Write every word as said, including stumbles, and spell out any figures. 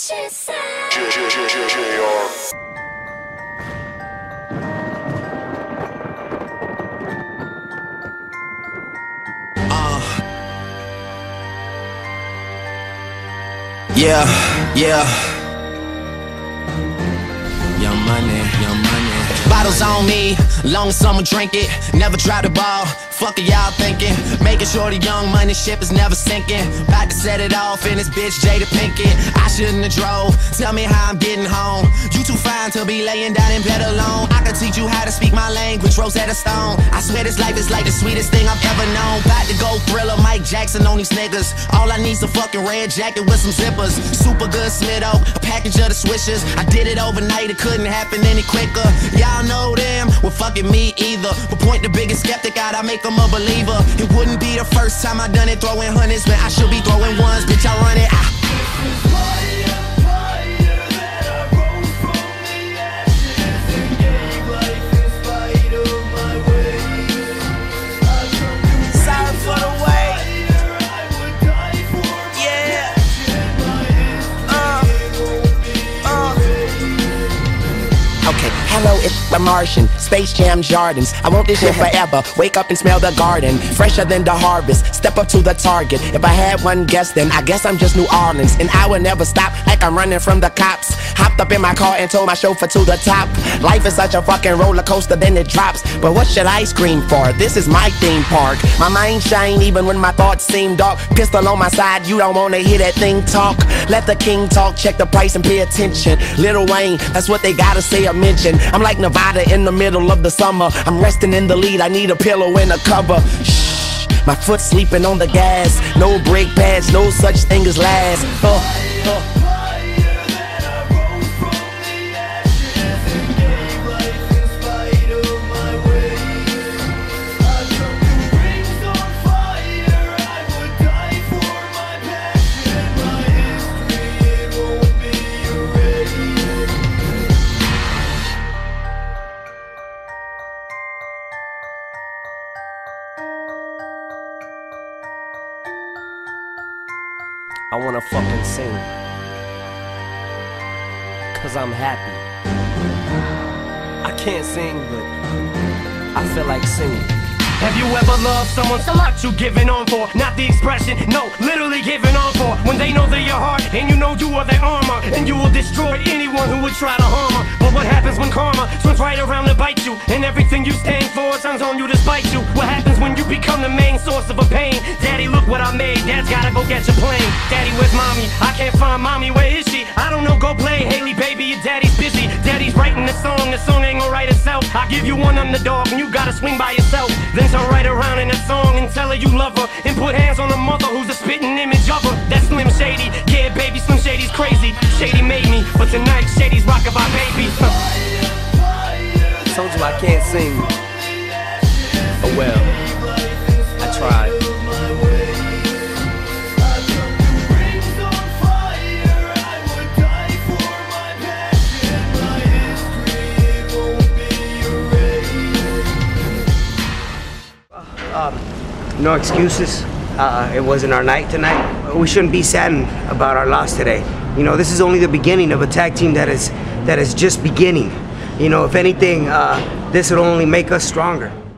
she said. Uh, yeah, yeah. Young money, young money. Bottles on me, long as someone drink it. Never drop the ball. Fuck are y'all thinking? Making sure the young money ship is never sinking. About to set it off in this bitch Jada Pinkett. I shouldn't have drove. Tell me how I'm getting home. You too fine to be laying down in bed alone. I can teach you how to speak my language, Rosetta Stone. I swear this life is like the sweetest thing I've ever known. About to go Thriller, Mike Jackson on these niggas. All I need's a fucking red jacket with some zippers. Super good Smitto, a package of the swishers. I did it overnight, it couldn't happen any quicker. Y'all know them, well fucking me either. But point the biggest skeptic out, I make them a believer. It wouldn't be the first time I done it throwing hundreds, but I should be throwing ones, bitch I run it. Ah. Hello, it's the Martian, Space Jam Jardins. I want this shit forever, wake up and smell the garden. Fresher than the harvest, step up to the target. If I had one guess, then I guess I'm just New Orleans. And I would never stop, like I'm running from the cops. Hopped up in my car and told my chauffeur to the top. Life is such a fucking roller coaster, then it drops. But what should I scream for? This is my theme park. My mind shine even when my thoughts seem dark. Pistol on my side, you don't wanna hear that thing talk. Let the king talk, check the price and pay attention. Lil Wayne, that's what they gotta say or mention. I'm like Nevada in the middle of the summer. I'm resting in the lead, I need a pillow and a cover. Shh, my foot sleeping on the gas. No brake pads, no such thing as last. Uh, uh. I wanna fucking sing, cause I'm happy. I can't sing, but I feel like singing. Have you ever loved someone so much you giving on for? Not the expression, no, literally giving on for. When they know they're your heart and you know you are their armor, and you will destroy anyone who would try to harm her. But what happens when karma swings right around to bite you, and everything you stand for turns on you to spite you? What happens when you become the main source of a pain? Daddy, look what I made, Dad's gotta go get your plane. Daddy, where's mommy? I can't find mommy, where is she? I don't know, go play, Haley, baby, your daddy's busy. Daddy's writing the song, the song ain't gonna write itself. I give you one underdog and you gotta swing by yourself. Then turn right around in that song and tell her you love her, and put hands on the mother who's a spitting image of her. That's Slim Shady, yeah baby, Slim Shady's crazy. Shady made me, but tonight Shady's rockin' my baby. Told you I can't sing. Oh well, I tried. Um, no excuses. Uh, it wasn't our night tonight. We shouldn't be saddened about our loss today. You know, this is only the beginning of a tag team that is that is just beginning. You know, if anything, uh, this would only make us stronger.